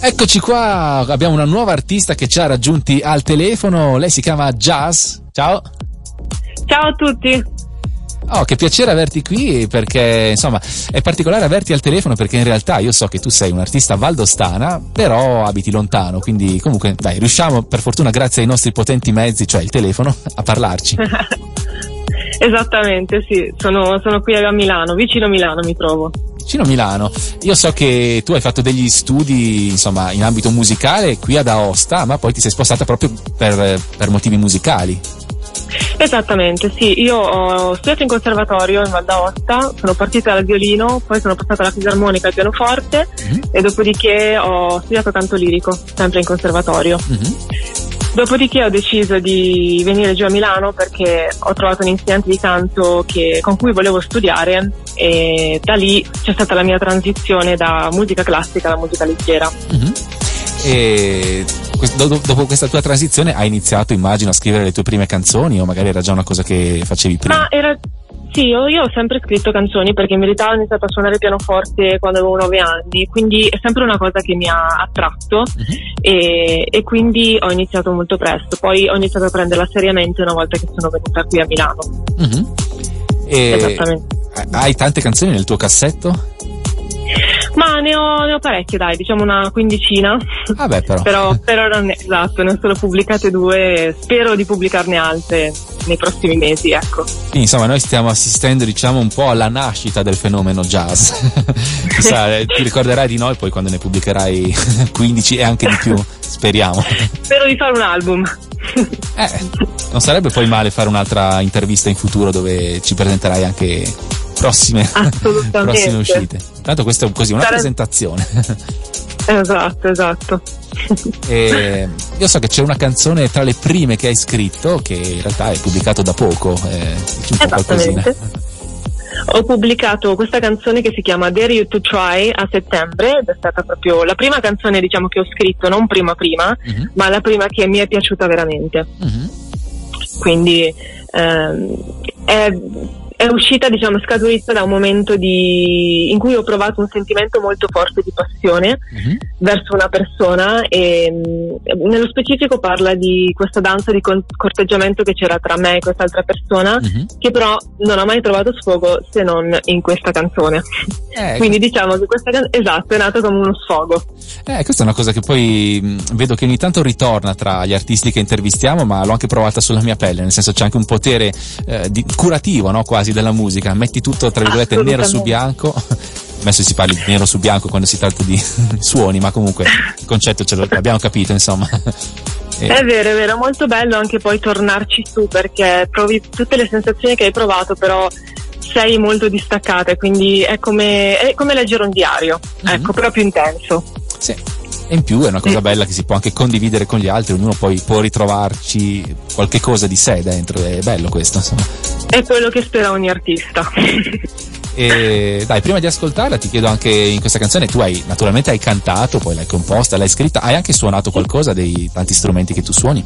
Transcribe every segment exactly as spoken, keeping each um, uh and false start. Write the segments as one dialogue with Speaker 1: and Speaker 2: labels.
Speaker 1: Eccoci qua, abbiamo una nuova artista che ci ha raggiunti al telefono, lei si chiama Jazz. Ciao.
Speaker 2: Ciao a tutti.
Speaker 1: Oh, che piacere averti qui, perché insomma è particolare averti al telefono perché in realtà io so che tu sei un'artista valdostana, però abiti lontano, quindi comunque dai, riusciamo per fortuna grazie ai nostri potenti mezzi, cioè il telefono, a parlarci.
Speaker 2: Esattamente, sì, sono, sono qui a Milano, vicino a Milano mi trovo.
Speaker 1: Vicino a Milano. Io so che tu hai fatto degli studi, insomma, in ambito musicale qui ad Aosta, ma poi ti sei spostata proprio per, per motivi musicali.
Speaker 2: Esattamente, sì, io ho studiato in conservatorio in Val d'Aosta, sono partita dal violino, poi sono passata alla fisarmonica e al pianoforte, mm-hmm. e dopodiché ho studiato canto lirico, sempre in conservatorio. Mm-hmm. Dopodiché ho deciso di venire giù a Milano perché ho trovato un insegnante di canto che, con cui volevo studiare, e da lì c'è stata la mia transizione da musica classica alla musica leggera.
Speaker 1: Mm-hmm. E dopo questa tua transizione hai iniziato, immagino, a scrivere le tue prime canzoni, o magari era già una cosa che facevi prima?
Speaker 2: Ma era... Sì, io, io ho sempre scritto canzoni perché in verità ho iniziato a suonare il pianoforte quando avevo nove anni, quindi è sempre una cosa che mi ha attratto, uh-huh. e, e quindi ho iniziato molto presto. Poi ho iniziato a prenderla seriamente una volta che sono venuta qui a Milano.
Speaker 1: Uh-huh. E esattamente. Hai tante canzoni nel tuo cassetto?
Speaker 2: Ma ne ho, ne ho parecchie, dai, diciamo una quindicina.
Speaker 1: Vabbè, però.
Speaker 2: però, però non è, esatto, ne ho solo pubblicate due, spero di pubblicarne altre nei prossimi mesi, ecco.
Speaker 1: Quindi, insomma, noi stiamo assistendo, diciamo, un po' alla nascita del fenomeno jazz. Chissà, ti ricorderai di noi poi quando ne pubblicherai quindici e anche di più, speriamo.
Speaker 2: Spero di fare un album.
Speaker 1: Eh, non sarebbe poi male fare un'altra intervista in futuro dove ci presenterai anche prossime, prossime uscite. Tanto questa è così una Sare... presentazione.
Speaker 2: Esatto, esatto.
Speaker 1: E io so che c'è una canzone tra le prime che hai scritto che in realtà è pubblicato da poco, eh, dici un po' qualcosina.
Speaker 2: Ho pubblicato questa canzone che si chiama Dare You to Try a settembre, ed è stata proprio la prima canzone, diciamo, che ho scritto, non prima prima, uh-huh. ma la prima che mi è piaciuta veramente. Uh-huh. Quindi ehm, è è uscita, diciamo, scaturita da un momento di in cui ho provato un sentimento molto forte di passione mm-hmm. verso una persona, e mh, nello specifico parla di questa danza di con- corteggiamento che c'era tra me e quest'altra persona, mm-hmm. che però non ha mai trovato sfogo se non in questa canzone. Eh, Quindi diciamo che questa canzone, esatto, è nata come uno sfogo.
Speaker 1: Eh, questa è una cosa che poi mh, vedo che ogni tanto ritorna tra gli artisti che intervistiamo, ma l'ho anche provata sulla mia pelle, nel senso c'è anche un potere eh, di, curativo, no, quasi, della musica. Metti tutto, tra virgolette, nero su bianco. Adesso si parla di nero su bianco quando si tratta di suoni, ma comunque il concetto ce l'abbiamo capito, insomma.
Speaker 2: E... È vero, è vero, è molto bello anche poi tornarci su, perché provi tutte le sensazioni che hai provato, però sei molto distaccata, quindi è come, è come leggere un diario, mm-hmm. ecco, però più intenso.
Speaker 1: Sì. E in più è una cosa bella che si può anche condividere con gli altri, ognuno poi può ritrovarci qualche cosa di sé dentro, è bello questo, insomma.
Speaker 2: È quello che spera ogni artista.
Speaker 1: E dai, prima di ascoltarla ti chiedo anche, in questa canzone tu hai, naturalmente hai cantato, poi l'hai composta, l'hai scritta, hai anche suonato qualcosa dei tanti strumenti che tu suoni?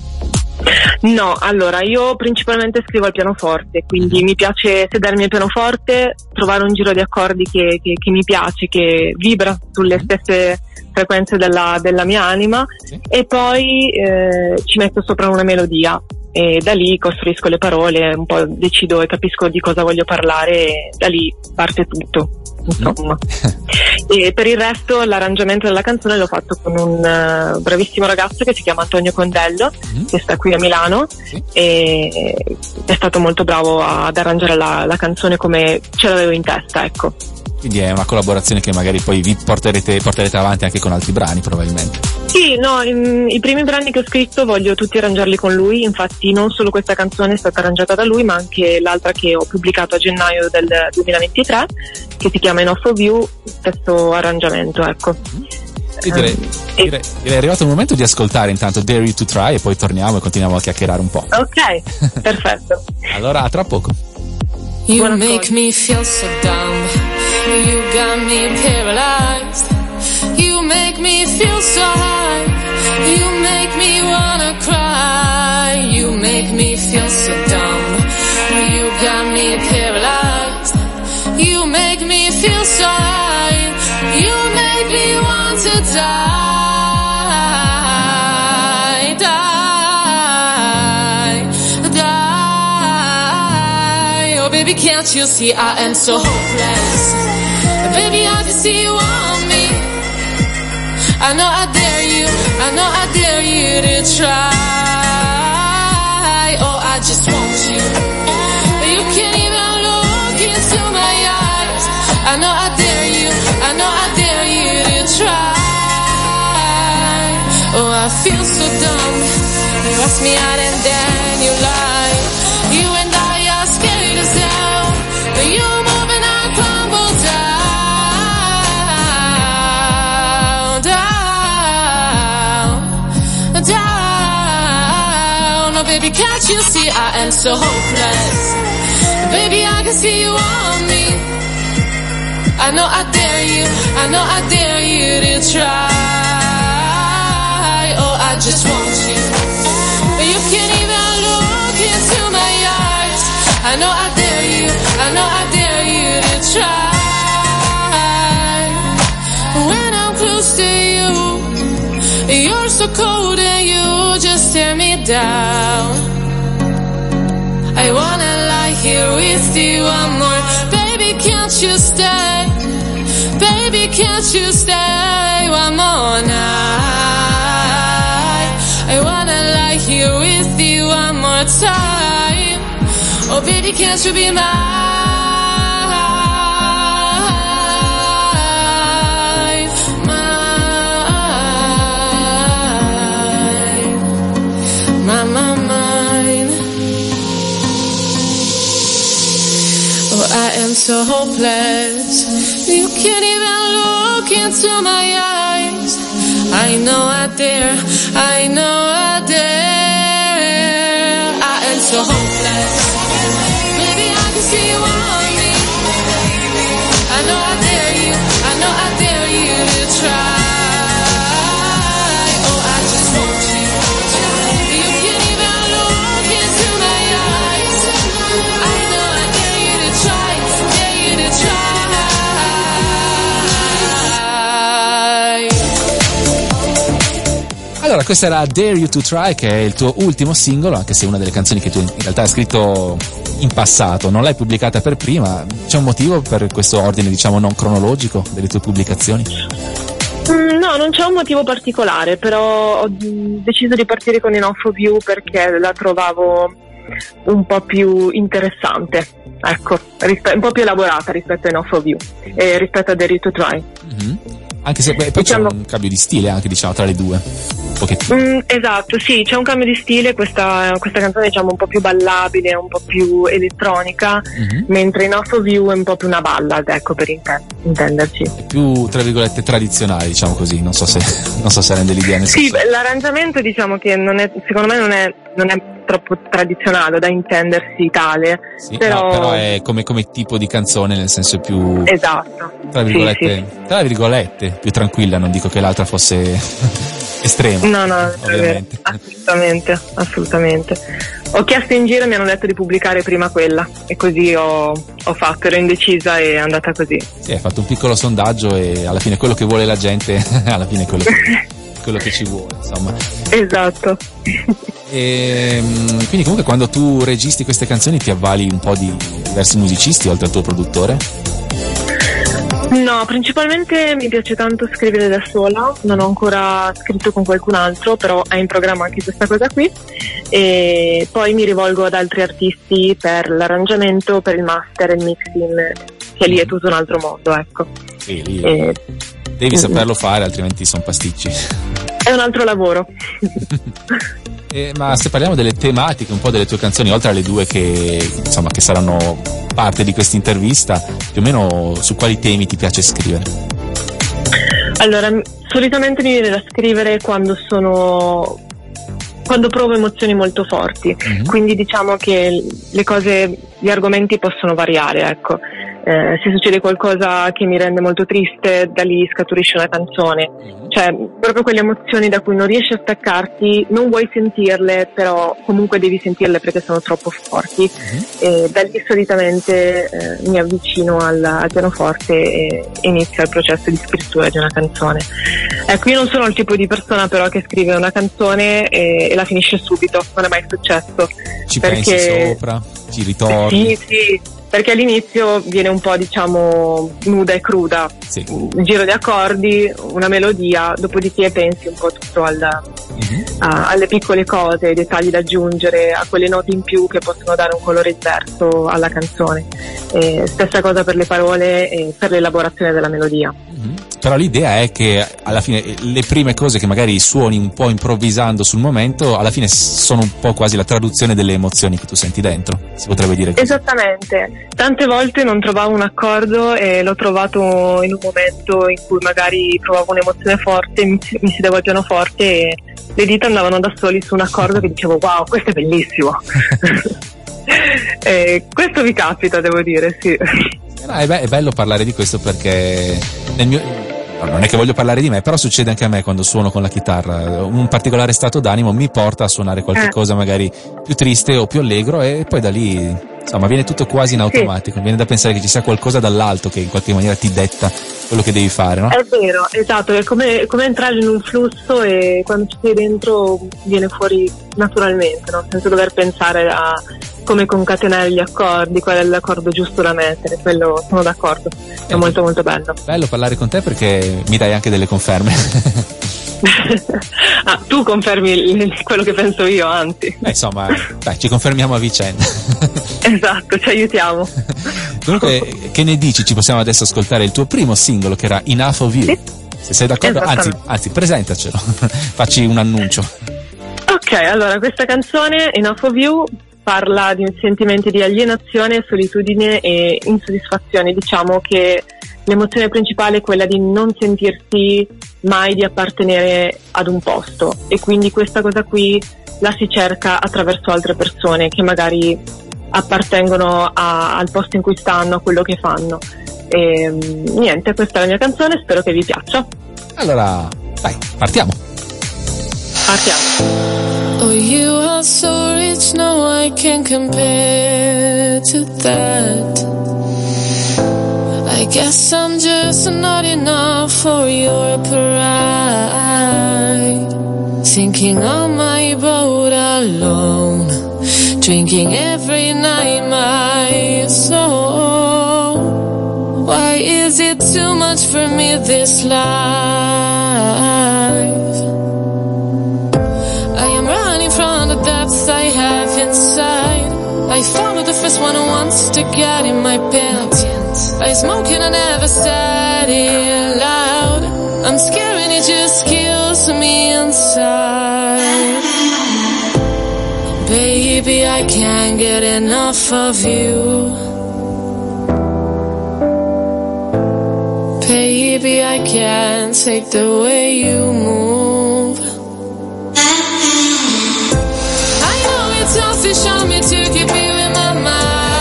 Speaker 2: No, allora io principalmente scrivo al pianoforte, quindi mm-hmm. mi piace sedermi al pianoforte, trovare un giro di accordi che, che, che mi piace, che vibra sulle mm-hmm. stesse frequenze della, della mia anima, sì. e poi eh, ci metto sopra una melodia e da lì costruisco le parole, un po' decido e capisco di cosa voglio parlare e da lì parte tutto, insomma. E per il resto l'arrangiamento della canzone l'ho fatto con un uh, bravissimo ragazzo che si chiama Antonio Condello, mm-hmm. che sta qui a Milano, sì. e è stato molto bravo ad arrangiare la, la canzone come ce l'avevo in testa, ecco.
Speaker 1: Quindi è una collaborazione che magari poi vi porterete, porterete avanti anche con altri brani, probabilmente.
Speaker 2: Sì, no, in, i primi brani che ho scritto voglio tutti arrangiarli con lui, infatti non solo questa canzone è stata arrangiata da lui, ma anche l'altra che ho pubblicato a gennaio del duemilaventitré, che si chiama Enough of You, stesso arrangiamento, ecco.
Speaker 1: Sì, direi, um, direi, direi è arrivato il momento di ascoltare intanto Dare You to Try e poi torniamo e continuiamo a chiacchierare un po'.
Speaker 2: Ok, perfetto.
Speaker 1: Allora, a tra poco.
Speaker 3: You make me feel so dumb. You got me paralyzed. You make me feel so high. You make me wanna cry. You make me feel so dumb. You got me paralyzed. You make me feel so high. You make me want to die. can't you see I am so hopeless? Baby, I can see you want me. I know I dare you, I know I dare you to try. Oh, I just want you. You can't even look into my eyes. I know I dare you, I know I dare you to try. Oh, I feel so dumb. You ask me out and then you lie. You and I are scared as hell. But you move and I crumble down, down, down. Oh, baby, can't you see I am so hopeless? Baby, I can see you on me. I know I dare you, I know I dare you to try. Oh, I just want you. You can't even look into my eyes. I know I dare you, I know I dare you to try. When I'm close to you, you're so cold and you just tear me down. I wanna lie here with you one more. Baby, can't you stay? Baby, can't you stay one more night? I wanna lie here with you one more time. Oh, baby, can't you be mine? Mine. Mine, mine, mine. Oh, I am so hopeless. You can't even look into my eyes. I know I dare, I know I dare. I am so hopeless. Maybe I can see you on me. I know I dare you, I know I dare you to try. Oh, I just want you. You can't even look into my eyes. I know I dare you to try, dare you to try.
Speaker 1: Allora, questa era Dare You to Try, che è il tuo ultimo singolo, anche se è una delle canzoni che tu in realtà hai scritto in passato, non l'hai pubblicata per prima. C'è un motivo per questo ordine, diciamo, non cronologico delle tue pubblicazioni?
Speaker 2: Mm, no, non c'è un motivo particolare, però ho deciso di partire con Enough of You perché la trovavo un po' più interessante, ecco, rispe- un po' più elaborata rispetto a Enough of You e rispetto a Dare You to Try.
Speaker 1: Mm-hmm. Anche se beh, poi diciamo, c'è un cambio di stile anche, diciamo, tra le due.
Speaker 2: Mm, esatto, sì, c'è un cambio di stile, questa, questa canzone diciamo un po' più ballabile, un po' più elettronica, mm-hmm. mentre Enough of You è un po' più una ballad, ecco, per inten- intenderci.
Speaker 1: È più, tra virgolette, tradizionale, diciamo così, non so se, non so se rende l'idea. Nel
Speaker 2: sì,
Speaker 1: senso...
Speaker 2: l'arrangiamento diciamo che non è, secondo me non è, non è troppo tradizionale da intendersi tale,
Speaker 1: sì,
Speaker 2: però...
Speaker 1: No, però è come, come tipo di canzone, nel senso più...
Speaker 2: Esatto.
Speaker 1: Tra virgolette,
Speaker 2: sì, sì.
Speaker 1: tra virgolette, più tranquilla, non dico che l'altra fosse... estrema.
Speaker 2: No, no,
Speaker 1: ovviamente.
Speaker 2: assolutamente, assolutamente. Ho chiesto in giro e mi hanno detto di pubblicare prima quella e così ho, ho fatto, ero indecisa e è andata così.
Speaker 1: Sì, hai fatto un piccolo sondaggio e alla fine quello che vuole la gente, alla fine è quello che, quello che ci vuole, insomma.
Speaker 2: Esatto.
Speaker 1: E, quindi comunque quando tu registri queste canzoni ti avvali un po' di diversi musicisti oltre al tuo produttore?
Speaker 2: No, principalmente mi piace tanto scrivere da sola, non ho ancora scritto con qualcun altro, però è in programma anche questa cosa qui, e poi mi rivolgo ad altri artisti per l'arrangiamento, per il master e il mixing, che lì è tutto un altro mondo, ecco.
Speaker 1: Sì, lì
Speaker 2: e...
Speaker 1: devi saperlo fare, altrimenti sono pasticci.
Speaker 2: È un altro lavoro.
Speaker 1: Eh, ma se parliamo delle tematiche un po' delle tue canzoni, oltre alle due che insomma che saranno parte di questa intervista, più o meno su quali temi ti piace scrivere?
Speaker 2: Allora, solitamente mi viene da scrivere quando sono quando provo emozioni molto forti, mm-hmm. quindi diciamo che le cose, gli argomenti possono variare, ecco. Eh, se succede qualcosa che mi rende molto triste, da lì scaturisce una canzone, cioè proprio quelle emozioni da cui non riesci a staccarti, non vuoi sentirle, però comunque devi sentirle perché sono troppo forti, uh-huh. e da lì solitamente eh, mi avvicino al, al pianoforte e inizio il processo di scrittura di una canzone. Ecco, io non sono il tipo di persona però che scrive una canzone e, e la finisce subito, non è mai successo.
Speaker 1: Ci
Speaker 2: perché...
Speaker 1: pensi sopra, ci ritorni.
Speaker 2: Sì, sì. perché all'inizio viene un po', diciamo, nuda e cruda,
Speaker 1: sì.
Speaker 2: Un giro di accordi, una melodia, dopodiché pensi un po' tutto al, mm-hmm. a, alle piccole cose, ai dettagli da aggiungere, a quelle note in più che possono dare un colore diverso alla canzone. E stessa cosa per le parole e per l'elaborazione della melodia.
Speaker 1: Mm-hmm. Però l'idea è che alla fine le prime cose che magari suoni un po' improvvisando sul momento, alla fine sono un po' quasi la traduzione delle emozioni che tu senti dentro, si potrebbe dire così.
Speaker 2: Esattamente, tante volte non trovavo un accordo e l'ho trovato in un momento in cui magari provavo un'emozione forte, mi, mi siedevo al pianoforte e le dita andavano da soli su un accordo che dicevo wow, questo è bellissimo. E questo mi capita, devo dire, sì.
Speaker 1: No, è, be- è bello parlare di questo perché nel mio... non è che voglio parlare di me, però succede anche a me quando suono con la chitarra. Un particolare stato d'animo mi porta a suonare qualche
Speaker 2: eh.
Speaker 1: cosa magari più triste o più allegro e poi da lì, insomma, viene tutto quasi in automatico. Sì. Viene da pensare che ci sia qualcosa dall'alto che in qualche maniera ti detta quello che devi fare, no?
Speaker 2: È vero, esatto, è come, come entrare in un flusso e quando ci sei dentro viene fuori naturalmente, no? Senza dover pensare a come concatenare gli accordi, qual è l'accordo giusto da mettere, quello sono d'accordo, è eh, molto molto bello.
Speaker 1: Bello parlare con te perché mi dai anche delle conferme.
Speaker 2: Ah, tu confermi quello che penso io, anzi.
Speaker 1: Beh, insomma, dai, ci confermiamo a vicenda.
Speaker 2: Esatto, ci aiutiamo.
Speaker 1: Comunque, che ne dici? Ci possiamo adesso ascoltare il tuo primo singolo che era Enough of You.
Speaker 2: Sì.
Speaker 1: Se sei d'accordo, anzi, anzi, presentacelo, facci un annuncio.
Speaker 2: Ok, allora questa canzone, Enough of You, parla di sentimenti di alienazione, solitudine e insoddisfazione. Diciamo che l'emozione principale è quella di non sentirsi mai di appartenere ad un posto e quindi questa cosa qui la si cerca attraverso altre persone che magari appartengono a, al posto in cui stanno, a quello che fanno. E niente, questa è la mia canzone, spero che vi piaccia.
Speaker 1: Allora, dai, partiamo.
Speaker 2: Partiamo.
Speaker 3: Oh, you are so rich, no I can compare to that. I guess I'm just not enough for your pride. Sinking on my boat alone, drinking every night my soul. Why is it too much for me, this life? I am running from the depths I have inside. I follow the first one who wants to get in my pants. I smoke and I never said it loud. I'm scared and it just kills me inside. Baby, I can't get enough of you. Baby, I can't take the way you move. I know it's selfish on me to keep you in my mind.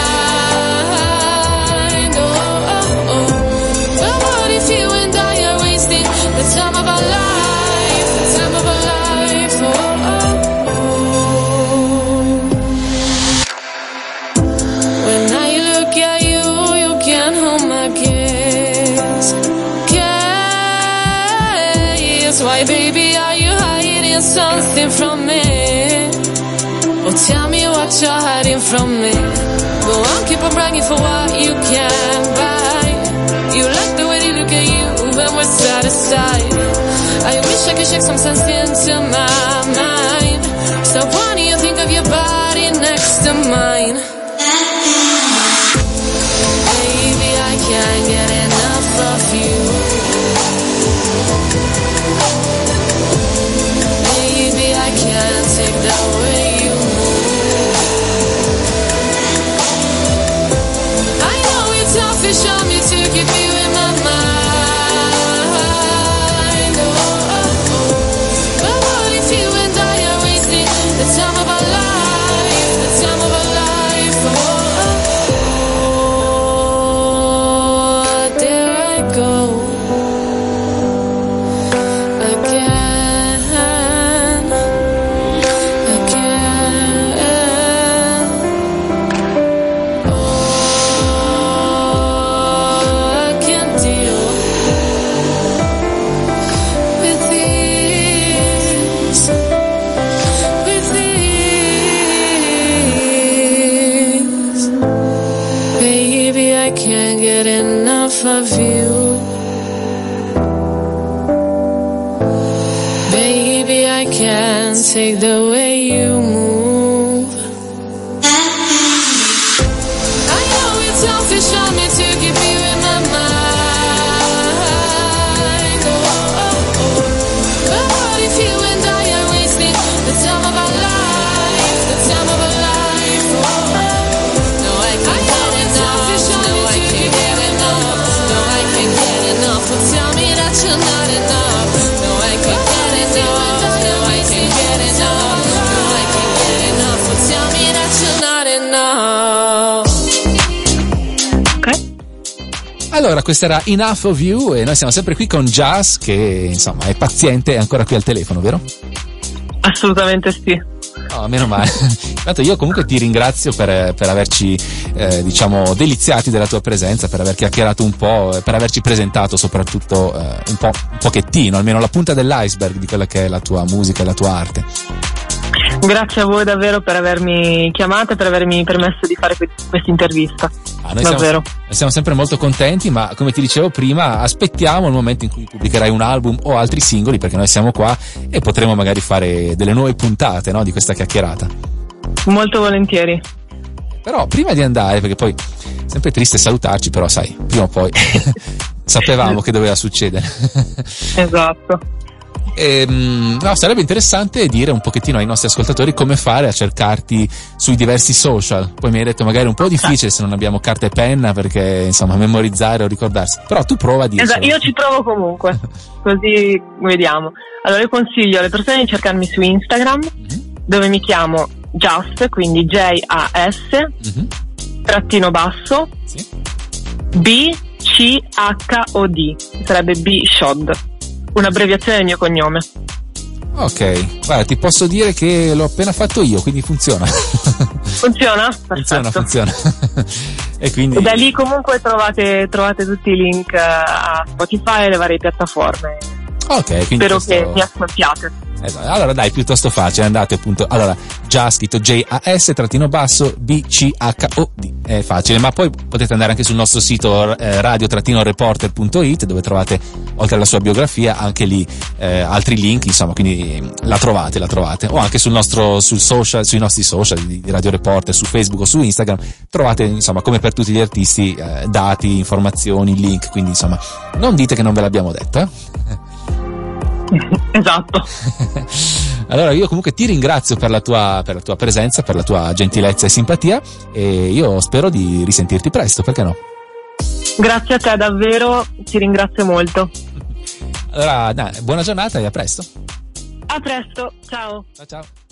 Speaker 3: The time of our life, the time of our life, oh, oh, oh. When I look at you, you can't hold my gaze. Gaze, why baby are you hiding something from me? Oh, tell me what you're hiding from me. Go on, keep on bragging for what you can buy. You like the way they look at you when we're side to side. I wish I could shake some sense into my mind. So why do you think of your body next to mine? Baby, I can't get enough of you. Baby, I can't take the way you move. I know it's selfish on me to keep you in my mind. The time of our life, the time of our life, can't take the way you move. I know it's selfish on me to keep you in my mind. Oh, oh, oh. But what if you and I are wasting the time of our life, the time of our life? Oh, oh. No, I can't get enough. No, I can't get enough. No, I can't get enough. Well, tell me that you're not enough. No, I can't get enough. No, I can't get enough. No, I can't get enough. Well, tell me that you're not enough.
Speaker 1: Allora, questa era Enough of You e noi siamo sempre qui con Jazz che insomma è paziente, è ancora qui al telefono, vero?
Speaker 2: Assolutamente sì.
Speaker 1: Oh, meno male. Tanto io comunque ti ringrazio per, per averci eh, diciamo deliziati della tua presenza, per aver chiacchierato un po', per averci presentato soprattutto eh, un po' un pochettino, almeno la punta dell'iceberg di quella che è la tua musica e la tua arte.
Speaker 2: Grazie a voi davvero per avermi chiamata e per avermi permesso di fare questa intervista.
Speaker 1: Ah, noi
Speaker 2: davvero.
Speaker 1: Siamo, siamo sempre molto contenti, ma come ti dicevo prima, aspettiamo il momento in cui pubblicherai un album o altri singoli, perché noi siamo qua e potremo magari fare delle nuove puntate, no, di questa chiacchierata.
Speaker 2: Molto volentieri.
Speaker 1: Però prima di andare, perché poi sempre triste salutarci, però sai, prima o poi sapevamo che doveva succedere.
Speaker 2: Esatto.
Speaker 1: E, no, sarebbe interessante dire un pochettino ai nostri ascoltatori come fare a cercarti sui diversi social. Poi mi hai detto magari un po' difficile se non abbiamo carta e penna, perché insomma memorizzare o ricordarsi, però tu prova a dirlo.
Speaker 2: Esatto, io ci provo comunque, così vediamo. Allora io consiglio alle persone di cercarmi su Instagram, mm-hmm. dove mi chiamo Just, quindi J A S mm-hmm. trattino basso
Speaker 1: sì.
Speaker 2: B C H O D, sarebbe B Shod, un'abbreviazione del mio cognome.
Speaker 1: Ok, guarda, ti posso dire che l'ho appena fatto io, quindi funziona.
Speaker 2: Funziona?
Speaker 1: Funziona, funziona. E quindi
Speaker 2: e da lì comunque trovate, trovate tutti i link a Spotify e le varie piattaforme.
Speaker 1: Ok, quindi
Speaker 2: spero
Speaker 1: questo...
Speaker 2: che mi ascoltiate.
Speaker 1: Esatto. Allora dai, piuttosto facile, andate appunto, allora già scritto J A S trattino basso B C H O D, è facile, ma poi potete andare anche sul nostro sito eh, radio trattino reporter punto it, dove trovate oltre alla sua biografia anche lì eh, altri link, insomma, quindi la trovate, la trovate, o anche sul nostro, sul social, sui nostri social di, di Radio Reporter, su Facebook o su Instagram, trovate insomma come per tutti gli artisti eh, dati, informazioni, link, quindi insomma non dite che non ve l'abbiamo detto, eh?
Speaker 2: Esatto.
Speaker 1: Allora io comunque ti ringrazio per la tua per la tua presenza, per la tua gentilezza e simpatia, e io spero di risentirti presto, perché no?
Speaker 2: Grazie a te davvero, ti ringrazio molto.
Speaker 1: Allora, dai, buona giornata e a presto.
Speaker 2: A presto, ciao.
Speaker 1: Ciao ciao.